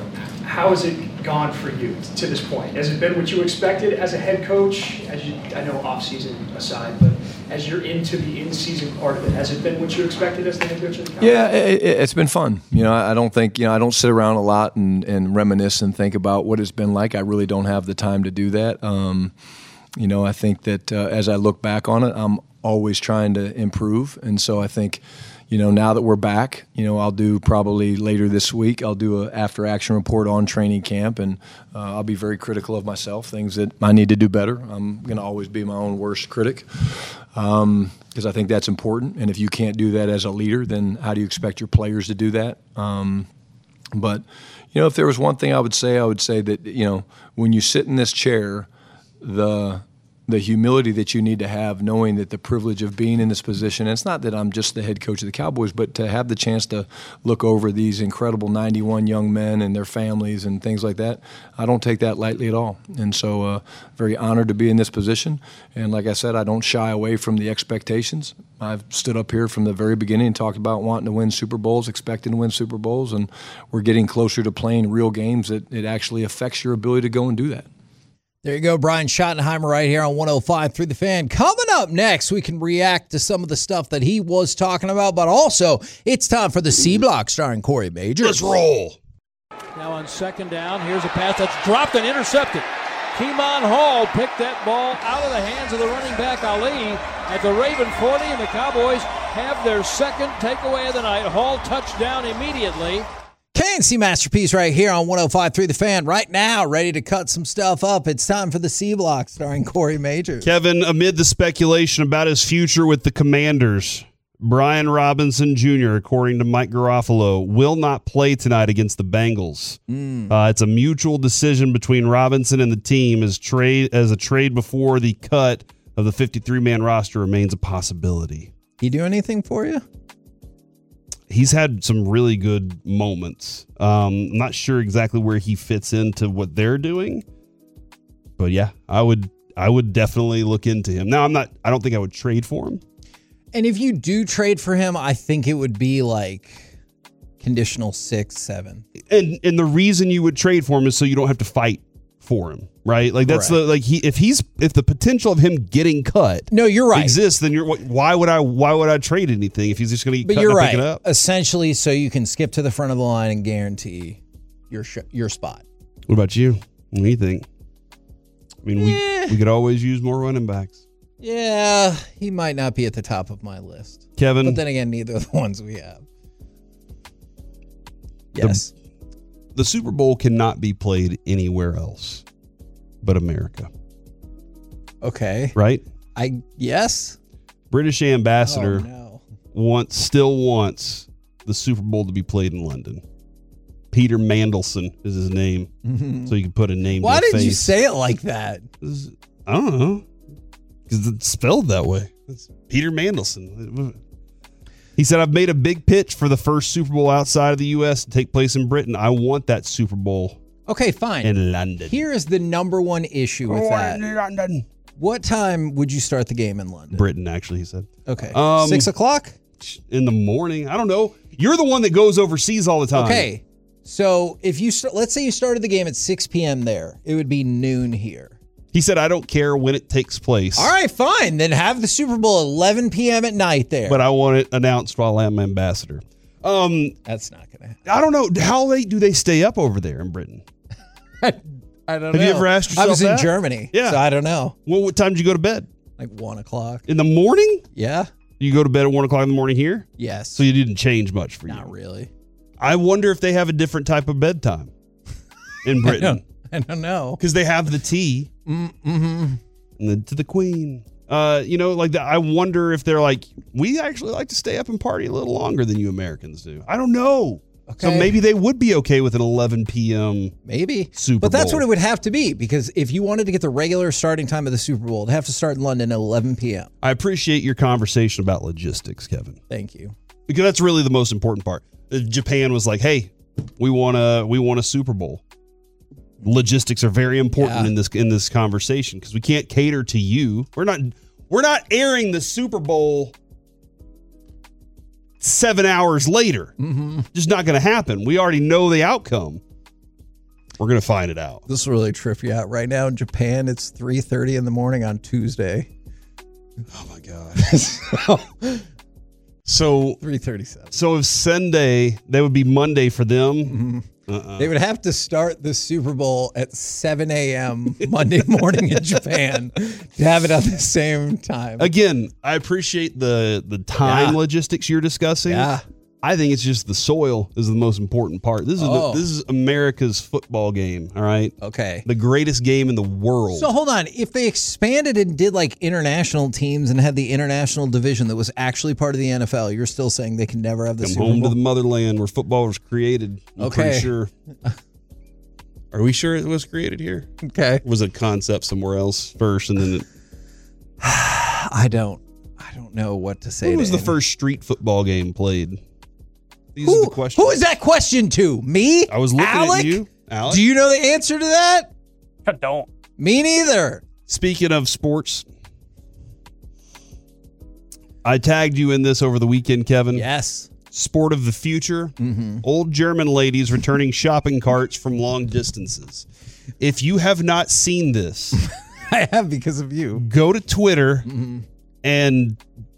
How has it gone for you to this point? Has it been what you expected as a head coach? As you, I know off-season aside, but as you're into the in-season part of it, has it been what you expected as the head coach of the Cowboys? Yeah, it, it's been fun. You know, I don't think, you know, I don't sit around a lot and, and reminisce and think about what it's been like. I really don't have the time to do that. Um, you know, I think that uh, as I look back on it, I'm always trying to improve. And so I think, you know, now that we're back, you know, I'll do probably later this week, I'll do a after action report on training camp, and uh, I'll be very critical of myself, things that I need to do better. I'm going to always be my own worst critic because um, I think that's important. And if you can't do that as a leader, then how do you expect your players to do that? Um, but, you know, if there was one thing I would say, I would say that, you know, when you sit in this chair, the the humility that you need to have, knowing that the privilege of being in this position, and it's not that I'm just the head coach of the Cowboys, but to have the chance to look over these incredible ninety-one young men and their families and things like that, I don't take that lightly at all. And so uh, very honored to be in this position. And like I said, I don't shy away from the expectations. I've stood up here from the very beginning and talked about wanting to win Super Bowls, expecting to win Super Bowls, and we're getting closer to playing real games that it actually affects your ability to go and do that. There you go, Brian Schottenheimer right here on one oh five through the Fan. Coming up next, we can react to some of the stuff that he was talking about, but also it's time for the C Block starring Corey Majors. Let's roll. Now on second down, here's a pass that's dropped and intercepted. Keemon Hall picked that ball out of the hands of the running back Ali at the Raven forty, and the Cowboys have their second takeaway of the night. Hall touchdown immediately. K and C Masterpiece right here on one oh five through the Fan. Right now, ready to cut some stuff up. It's time for the C Block starring Corey Majors. Kevin, amid the speculation about his future with the Commanders, Brian Robinson Junior, according to Mike Garofalo, will not play tonight against the Bengals. Mm. Uh, it's a mutual decision between Robinson and the team as trade as a trade before the cut of the fifty-three man roster remains a possibility. He do anything for you? He's had some really good moments. Um, I'm not sure exactly where he fits into what they're doing, but yeah, I would I would definitely look into him. Now, I'm not. I don't think I would trade for him. And if you do trade for him, I think it would be like conditional six, seven. And and the reason you would trade for him is so you don't have to fight for him, right? Like that's Correct. the like he if he's if the potential of him getting cut no you're right exists, then you're why would I why would I trade anything if he's just going to get but cut you're and right pick it up? Essentially, so you can skip to the front of the line and guarantee your sh- your spot. What about you? What do you think? I mean, Eh. we we could always use more running backs. Yeah, he might not be at the top of my list, Kevin. But then again, neither of the ones we have. Yes, the, the Super Bowl cannot be played anywhere else but America. Okay. Right? I yes. British ambassador Oh, no. wants still wants the Super Bowl to be played in London. Peter Mandelson is his name, so you can put a name. Why to a did you face. say it like that? I don't know, because it's spelled that way. It's Peter Mandelson. He said, "I've made a big pitch for the first Super Bowl outside of the U S to take place in Britain. I want that Super Bowl." Okay, fine. In London. Here is the number one issue with Oh, that. in London. What time would you start the game in London? Britain, actually, he said. Okay. Um, Six o'clock? In the morning. I don't know. You're the one that goes overseas all the time. Okay. So if you start, let's say you started the game at six p.m. there, it would be noon here. He said, I don't care when it takes place. All right, fine. Then have the Super Bowl eleven p.m. at night there. But I want it announced while I'm ambassador. Um, That's not going to happen. I don't know. How late do they stay up over there in Britain? I don't Have know. you ever asked yourself I was in that? Germany. Yeah. So I don't know. Well, what time did you go to bed? Like one o'clock. In the morning? Yeah. You go to bed at one o'clock in the morning here? Yes. So you didn't change much for you? Not really. I wonder if they have a different type of bedtime in Britain. I don't, I don't know. Because they have the tea Mm-hmm. and the, to the queen. Uh, you know, like the, I wonder if they're like, we actually like to stay up and party a little longer than you Americans do. I don't know. Okay. So maybe they would be okay with an eleven p.m. Maybe. Super But that's Bowl. what it would have to be, because if you wanted to get the regular starting time of the Super Bowl, it'd have to start in London at eleven p.m. I appreciate your conversation about logistics, Kevin. Thank you. Because that's really the most important part. If Japan was like, hey, we want a we want a Super Bowl. Logistics are very important Yeah. in this in this conversation because we can't cater to you. We're not we're not airing the Super Bowl seven hours later. Mm-hmm. Just not going to happen. We already know the outcome. We're going to find it out. This will really trip you out. Right now in Japan, it's three thirty in the morning on Tuesday. Oh, my God. So three thirty-seven. So if Sunday, that would be Monday for them. Mm-hmm. Uh-uh. They would have to start the Super Bowl at seven a.m. Monday morning in Japan to have it at the same time. Again, I appreciate the the time Yeah. logistics you're discussing. Yeah. I think it's just the soil is the most important part. This is Oh. the, this is America's football game, all right? Okay. The greatest game in the world. So hold on. If they expanded and did like international teams and had the international division that was actually part of the N F L, you're still saying they can never have the Come Super home Bowl? to the motherland where football was created. I'm Okay. pretty sure. Are we sure it was created here? Okay. Was it a concept somewhere else first and then it, I don't. I don't know what to say. when to was the any- first street football game played? These Who, are the questions. who is that question to? Me? I was looking Alec? at you. Alec? Do you know the answer to that? I don't. Me neither. Speaking of sports, I tagged you in this over the weekend, Kevin. Yes. Sport of the future. Mm-hmm. Old German ladies returning shopping carts from long distances. If you have not seen this, I have because of you. go to Twitter Mm-hmm. and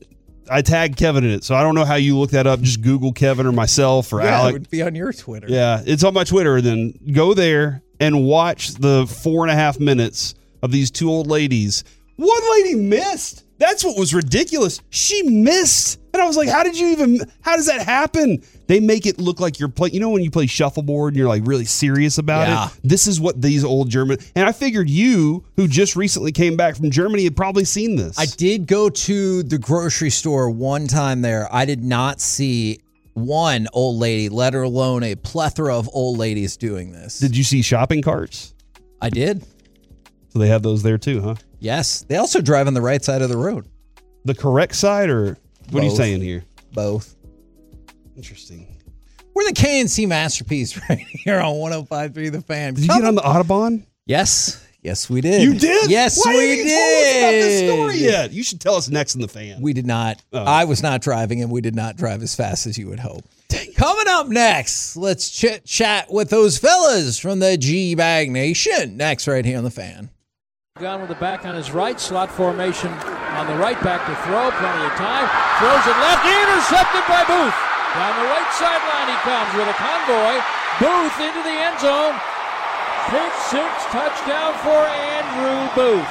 I tagged Kevin in it. So I don't know how you look that up. Just Google Kevin or myself or Yeah, it Alec. would be on your Twitter. Yeah, it's on my Twitter. Then go there and watch the four and a half minutes of these two old ladies. One lady missed. That's what was ridiculous. She missed. And I was like, how did you even, how does that happen? They make it look like you're playing, you know, when you play shuffleboard and you're like really serious about Yeah. it? This is what these old German, and I figured you, who just recently came back from Germany, had probably seen this. I did go to the grocery store one time there. I did not see one old lady, let alone a plethora of old ladies doing this. Did you see shopping carts? I did. So they have those there too, huh? Yes. They also drive on the right side of the road. The correct side, or what are you Both. saying here? Both. Interesting. We're the K N C masterpiece right here on one oh five point three The Fan. Did you get on the Audubon? Yes. Yes, we did. You did? Yes, Why we haven't you told us about this did. story yet? You should tell us next in the fan. We did not. Oh. I was not driving, and we did not drive as fast as you would hope. Coming up next, let's chit chat with those fellas from the G-Bag Nation. Next, right here on the Fan. Gone with the back on his right, slot formation on the right, back to throw, plenty of time, throws it left, intercepted by Booth. Down the right sideline he comes with a convoy. Booth into the end zone. Pick six, touchdown for Andrew Booth.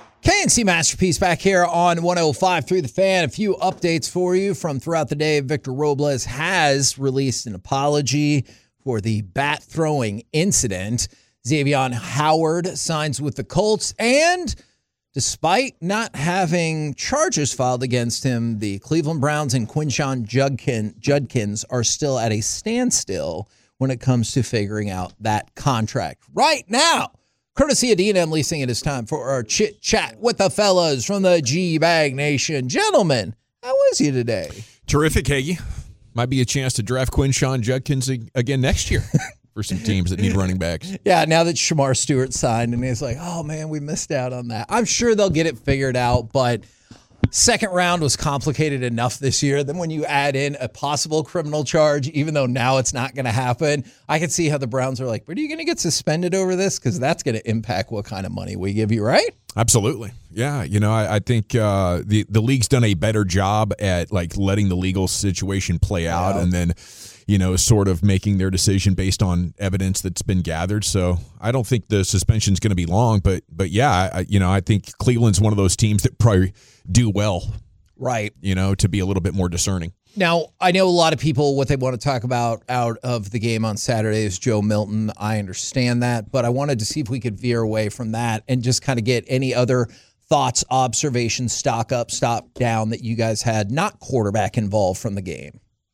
K N C Masterpiece back here on one oh five point three The Fan. A few updates for you from throughout the day. Victor Robles has released an apology for the bat throwing incident. Xavier Howard signs with the Colts, and despite not having charges filed against him, the Cleveland Browns and Quinshon Judkin, Judkins are still at a standstill when it comes to figuring out that contract. Right now, courtesy of D and M Leasing, it is time for our chit chat with the fellas from the G-Bag Nation. Gentlemen, how is you today? Terrific, Hagee. Might be a chance to draft Quinshon Judkins again next year for some teams that need running backs. Yeah, now that Shamar Stewart signed, and he's like, oh man, we missed out on that. I'm sure they'll get it figured out, but second round was complicated enough this year. Then when you add in a possible criminal charge, even though now it's not going to happen, I can see how the Browns are like, but are you going to get suspended over this? Because that's going to impact what kind of money we give you, right? Absolutely. Yeah. You know, I, I think uh, the, the league's done a better job at like letting the legal situation play out Yeah. and then, you know, sort of making their decision based on evidence that's been gathered. So I don't think the suspension's going to be long, but, but yeah, I, you know, I think Cleveland's one of those teams that probably do well, Right. you know, to be a little bit more discerning. Now, I know a lot of people, what they want to talk about out of the game on Saturday is Joe Milton. I understand that, but I wanted to see if we could veer away from that and just kind of get any other thoughts, observations, stock up, stock down that you guys had, not quarterback involved from the game.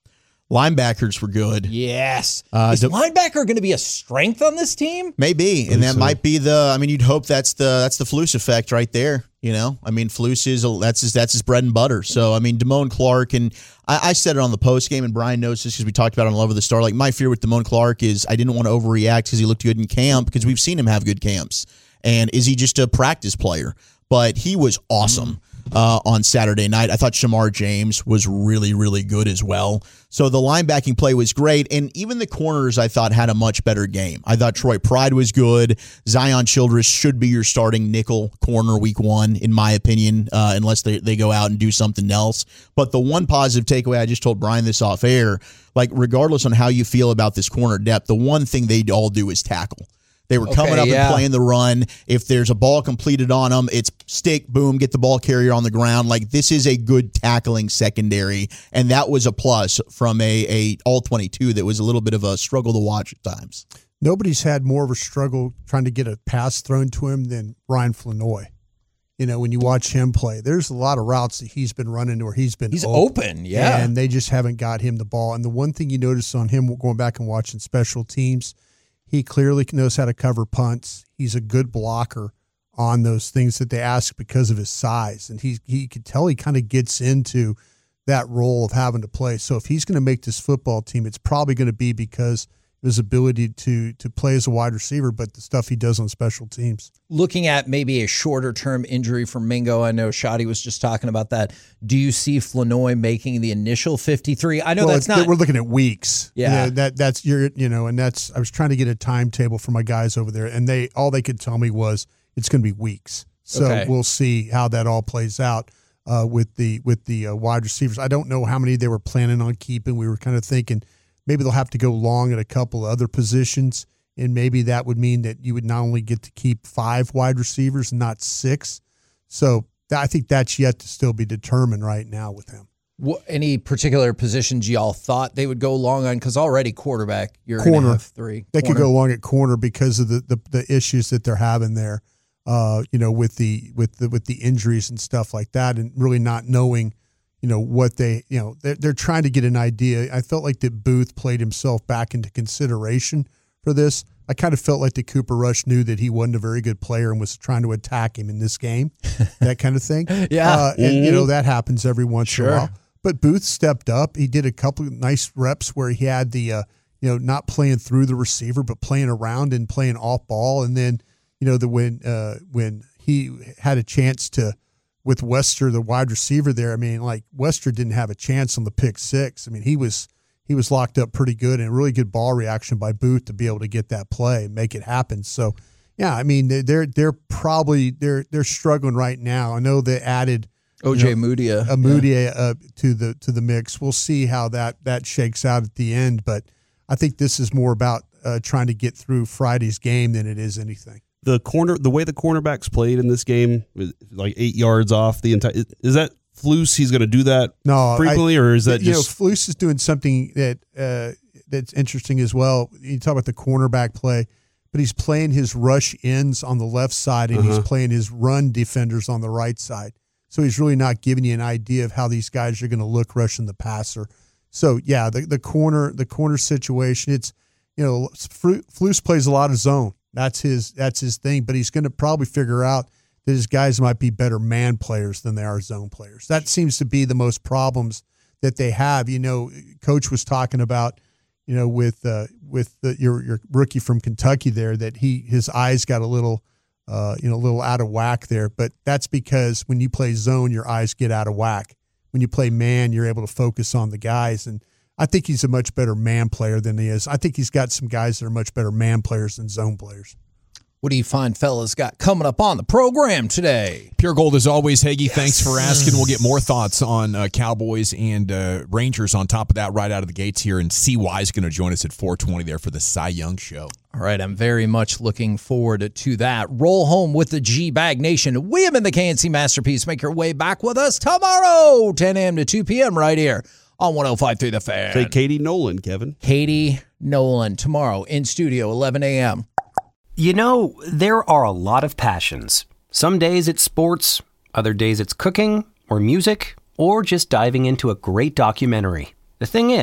Linebackers were good. Yes. Uh, Is the- linebacker going to be a strength on this team? Maybe, and that so. might be the. I mean, you'd hope that's the that's the Flus effect right there. You know, I mean, Flus is a, that's his that's his bread and butter. So I mean, Damone Clark, and I, I said it on the post game, and Brian knows this because we talked about it on Love of the Star. Like my fear with Damone Clark is I didn't want to overreact because he looked good in camp because we've seen him have good camps, and is he just a practice player? But he was awesome. Uh, on Saturday night. I thought Shamar James was really, really good as well. So the linebacking play was great, and even the corners I thought had a much better game. I thought Troy Pride was good. Zion Childress should be your starting nickel corner week one, in my opinion, uh, unless they, they go out and do something else. But the one positive takeaway, I just told Brian this off air, like regardless on how you feel about this corner depth, the one thing they all do is tackle. They were coming Okay, up yeah. and playing the run. If there's a ball completed on them, it's stick, boom, get the ball carrier on the ground. Like this is a good tackling secondary, and that was a plus from a, a all twenty-two that was a little bit of a struggle to watch at times. Nobody's had more of a struggle trying to get a pass thrown to him than Ryan Flanoy. You know, when you watch him play, there's a lot of routes that he's been running where he's been He's open, yeah. And they just haven't got him the ball. And the one thing you notice on him going back and watching special teams, he clearly knows how to cover punts. He's a good blocker on those things that they ask because of his size. And he he could tell he kind of gets into that role of having to play. So if he's going to make this football team, it's probably going to be because of his ability to to play as a wide receiver, but the stuff he does on special teams. Looking at maybe a shorter-term injury for Mingo, I know Shadi was just talking about that. Do you see Flanoy making the initial fifty-three? I know Well, that's it's- not. We're looking at weeks. Yeah. You know, that that's your you know, and that's I was trying to get a timetable for my guys over there, and they all they could tell me was it's going to be weeks. So Okay. we'll see how that all plays out uh, with the with the uh, wide receivers. I don't know how many they were planning on keeping. We were kind of thinking maybe they'll have to go long at a couple of other positions, and maybe that would mean that you would not only get to keep five wide receivers, not six. So th- I think that's yet to still be determined right now with him. What, any particular positions y'all thought they would go long on? Because already quarterback, you're going to Corner. have three. They Corner. could go long at corner because of the, the, the issues that they're having there, uh, you know, with the with the with the injuries and stuff like that, and really not knowing, you know, what they, you know, they're, they're trying to get an idea. I felt like that Booth played himself back into consideration for this. I kind of felt like that Cooper Rush knew that he wasn't a very good player and was trying to attack him in this game, that kind of thing. Yeah. uh, and you Mhm. know that happens every once in Sure. a while. But Booth stepped up. He did a couple of nice reps where he had the, uh, you know, not playing through the receiver, but playing around and playing off ball. And then, you know, the when uh, when he had a chance to, with Wester, the wide receiver there, I mean, like Wester didn't have a chance on the pick six. I mean, he was he was locked up pretty good, and a really good ball reaction by Booth to be able to get that play, make it happen. So, yeah, I mean, they- they're they're probably they're they're struggling right now. I know they added O J Mudia. a Mudia uh, to the to the mix. We'll see how that that shakes out at the end, but I think this is more about uh, trying to get through Friday's game than it is anything. The corner, the way the cornerbacks played in this game, like eight yards off the entire. Is that Flus? He's going to do that No, frequently, I- or is that you just know, Flus is doing something that uh, that's interesting as well. You talk about the cornerback play, but he's playing his rush ends on the left side, and Uh-huh. he's playing his run defenders on the right side. So he's really not giving you an idea of how these guys are going to look rushing the passer. So yeah, the the corner the corner situation. It's you know Flu- Flus plays a lot of zone. That's his that's his thing. But he's going to probably figure out that his guys might be better man players than they are zone players. That seems to be the most problems that they have. You know, Coach was talking about, you know, with uh, with the, your your rookie from Kentucky there, that he his eyes got a little, uh, you know, a little out of whack there. But that's because when you play zone, your eyes get out of whack. When you play man, you're able to focus on the guys. And I think he's a much better man player than he is. I think he's got some guys that are much better man players than zone players. What do you find fellas got coming up on the program today? Pure Gold as always, Hagee. Thanks for asking. We'll get more thoughts on uh, Cowboys and uh, Rangers on top of that right out of the gates here. And C Y is going to join us at four twenty there for the Cy Young Show. All right, I'm very much looking forward to that. Roll home with the G-Bag Nation. William and the K N C Masterpiece. Make your way back with us tomorrow, ten a.m. to two p.m. right here on one oh five point three The Fan. say Katie Nolan, Kevin? Katie Nolan tomorrow in studio, eleven a.m. You know, there are a lot of passions. Some days it's sports, other days it's cooking or music, or just diving into a great documentary. The thing is,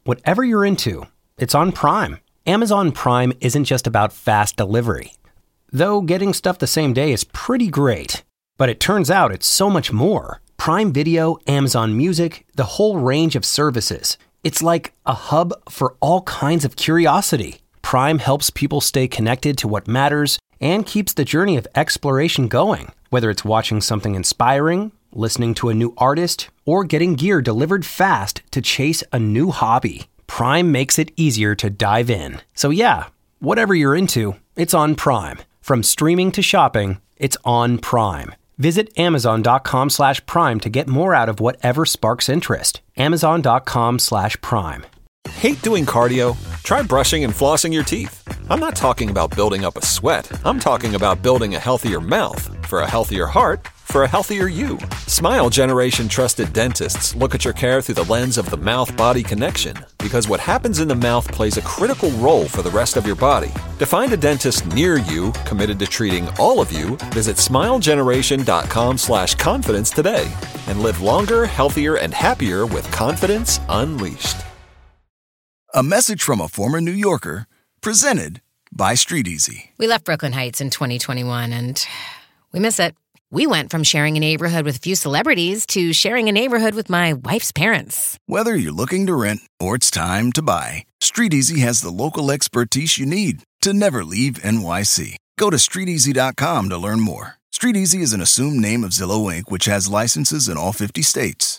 whatever you're into, it's on Prime. Amazon Prime isn't just about fast delivery. Though getting stuff the same day is pretty great. But it turns out it's so much more. Prime Video, Amazon Music, the whole range of services. It's like a hub for all kinds of curiosity. Prime helps people stay connected to what matters and keeps the journey of exploration going. Whether it's watching something inspiring, listening to a new artist, or getting gear delivered fast to chase a new hobby, Prime makes it easier to dive in. So yeah, whatever you're into, it's on Prime. From streaming to shopping, it's on Prime. Visit amazon.com slash prime to get more out of whatever sparks interest. Amazon.com slash prime. Hate doing cardio? Try brushing and flossing your teeth. I'm not talking about building up a sweat. I'm talking about building a healthier mouth for a healthier heart for a healthier you. Smile Generation trusted dentists look at your care through the lens of the mouth-body connection, because what happens in the mouth plays a critical role for the rest of your body. To find a dentist near you committed to treating all of you, visit smilegeneration.com slash confidence today and live longer, healthier, and happier with confidence unleashed. A message from a former New Yorker, presented by Street Easy. We left Brooklyn Heights in twenty twenty-one, and we miss it. We went from sharing a neighborhood with a few celebrities to sharing a neighborhood with my wife's parents. Whether you're looking to rent or it's time to buy, Street Easy has the local expertise you need to never leave N Y C. Go to street easy dot com to learn more. Street Easy is an assumed name of Zillow Incorporated, which has licenses in all fifty states.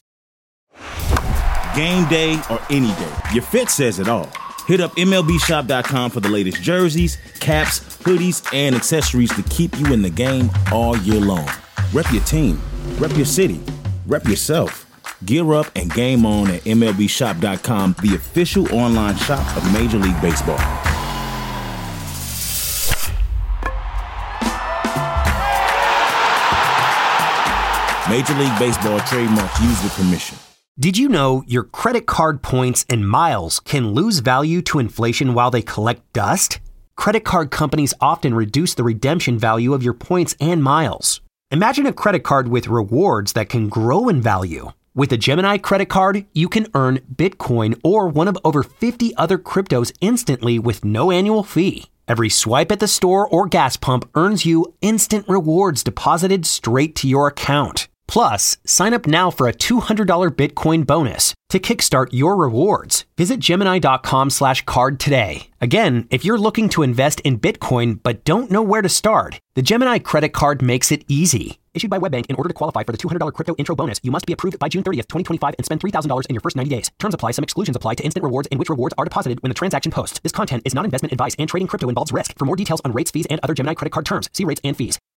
Game day or any day, your fit says it all. Hit up M L B shop dot com for the latest jerseys, caps, hoodies, and accessories to keep you in the game all year long. Rep your team, rep your city, rep yourself. Gear up and game on at M L B shop dot com, the official online shop of Major League Baseball. Major League Baseball trademarks used with permission. Did you know your credit card points and miles can lose value to inflation while they collect dust? Credit card companies often reduce the redemption value of your points and miles. Imagine a credit card with rewards that can grow in value. With a Gemini credit card, you can earn Bitcoin or one of over fifty other cryptos instantly with no annual fee. Every swipe at the store or gas pump earns you instant rewards deposited straight to your account. Plus, sign up now for a two hundred dollars Bitcoin bonus to kickstart your rewards. Visit Gemini.com slash card today. Again, if you're looking to invest in Bitcoin but don't know where to start, the Gemini credit card makes it easy. Issued by WebBank, in order to qualify for the two hundred dollars crypto intro bonus, you must be approved by June thirtieth, twenty twenty-five and spend three thousand dollars in your first ninety days. Terms apply. Some exclusions apply to instant rewards in which rewards are deposited when the transaction posts. This content is not investment advice and trading crypto involves risk. For more details on rates, fees, and other Gemini credit card terms, see rates and fees.